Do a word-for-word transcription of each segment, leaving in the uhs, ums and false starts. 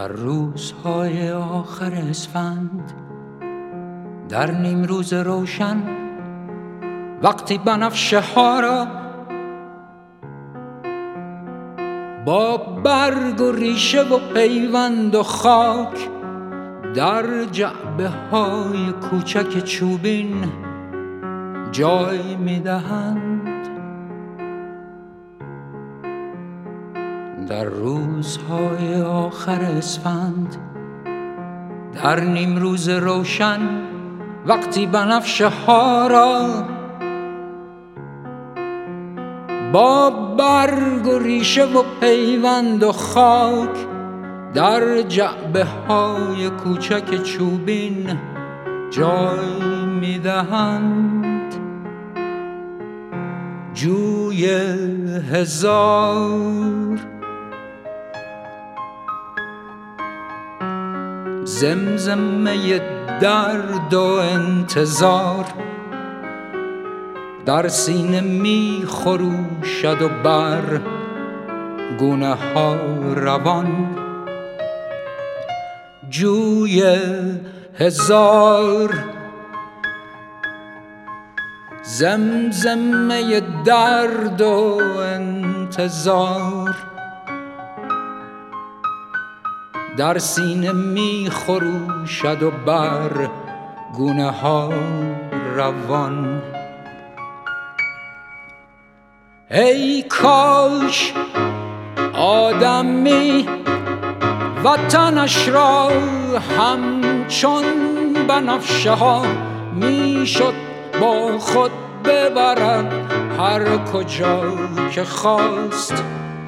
در روزهای آخر اسفند، در نیم روز روشن، وقتی بنفشه ها را با برگ و ریشه و پیوند و خاک در جعبه های کوچک چوبین جای میدهند. در روزهای آخر اسفند، در نیم روز روشن، وقتی بنفشه ها را با برگ و ریشه و پیوند و خاک در جعبه های کوچک چوبین جای میدهند. جوی هزار زمزمه درد و انتظار در سینه می خروشد و بر گونه ها روان. جوی هزار زمزمه درد و انتظار در سینه می خروشد و بر گونه ها روان. ای کاش آدمی وطنش را همچون بنفشه ها میشد با خود ببرد هر کجا که خواست.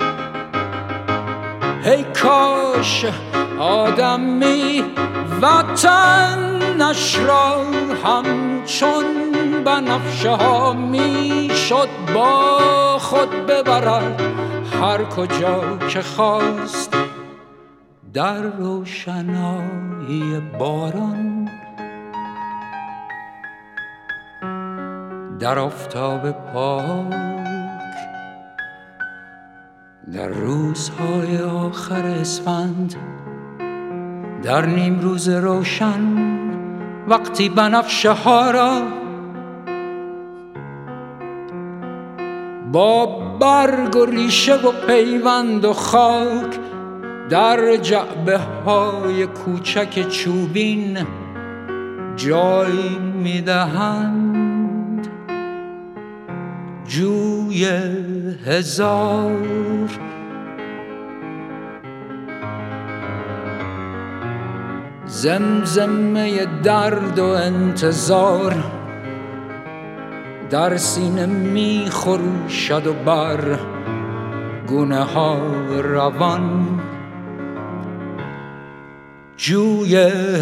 ای کاش آدمی وطنش را همچون بنفشه ها میشد با خود ببرد هر کجا که خواست. در روشنایی باران، در آفتاب پاک، در روزهای آخر اسفند، در نیم روز روشن، وقتی بنفشه ها را با برگ و ریشه و پیوند و خاک در جعبه های کوچک چوبین جای میدهند. جوی هزار زمزمه درد و انتظار در سینه می خروشد و بر گونه ها روان. جوی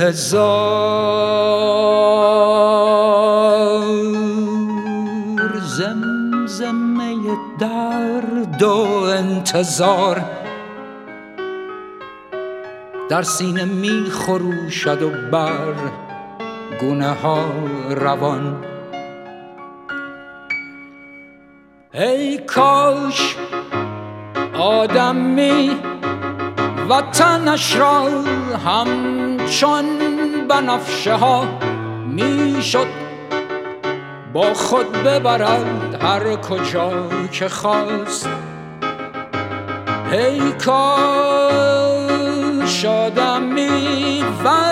هزار زمزمه درد و انتظار در سینه می خروشد و بر گونه ها روان. ای کاش آدمی وطنش را همچون بنفشه ها میشد با خود ببرد هر کجا که خواست. ای کاش آدمی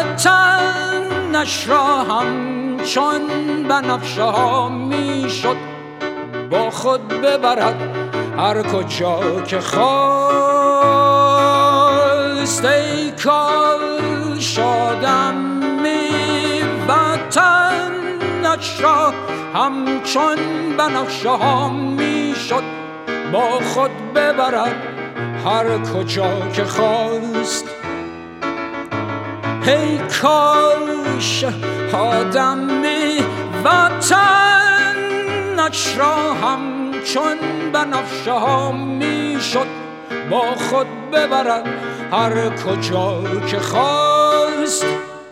وطنش را همچون بنفشه ها میشد با خود ببرد هر کجا که خواست. ای کاش آدمی وطنش را همچون بنفشه ها میشد با خود ببرد هر کجا که خواست. ای کاش آدمی وطنش را همچون بنفشه ها میشد با خود ببرد هر کجا که خواست.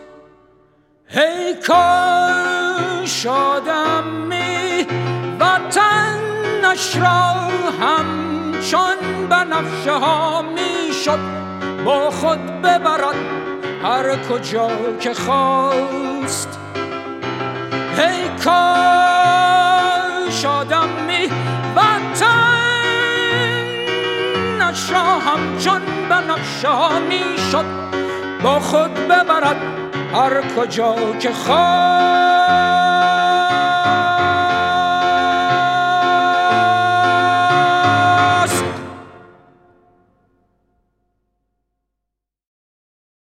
ای کاش آدمی وطنش را همچون بنفشه ها میشد با خود ببرد هر کجا که خواست. ای کاش آدمی وطنش را همچون بنفشه ها میشد با خود ببرد هر کجا که خواست.